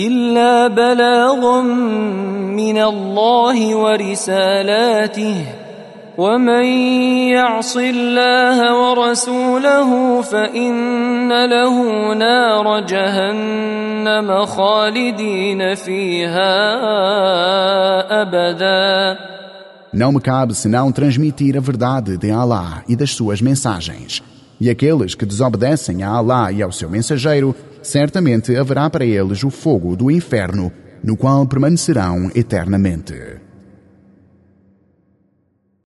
إلا بلاغا من الله ورسالاته ومن يعص الله ورسوله فإن له نار جهنم خالدين فيها أبدا. Não me cabe senão transmitir a verdade de Allah e das suas mensagens. E aqueles que desobedecem a Allah e ao seu mensageiro, certamente haverá para eles o fogo do inferno, no qual permanecerão eternamente.